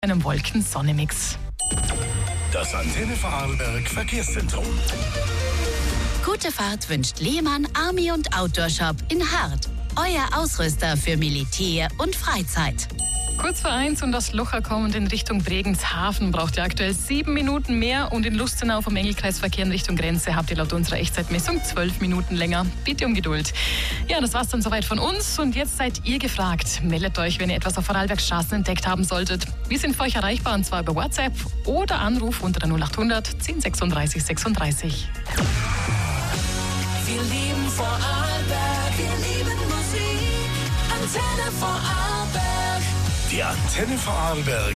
einem Wolken-Sonne-Mix. Das Antenne Vorarlberg Verkehrszentrum. Gute Fahrt wünscht Lehmann Army und Outdoor Shop in Hart. Euer Ausrüster für Militär und Freizeit. Kurz vor 1 und aus Locher kommend in Richtung Bregenz-Hafen braucht ihr aktuell 7 Minuten mehr und in Lustenau vom Engelkreisverkehr in Richtung Grenze habt ihr laut unserer Echtzeitmessung 12 Minuten länger. Bitte um Geduld. Ja, das war's dann soweit von uns und jetzt seid ihr gefragt. Meldet euch, wenn ihr etwas auf Vorarlbergs Straßen entdeckt haben solltet. Wir sind für euch erreichbar und zwar über WhatsApp oder Anruf unter der 0800 10 36 36. Wir lieben Vorarlberg, wir lieben Musik. Antenne Vorarlberg. Die Antenne Vorarlberg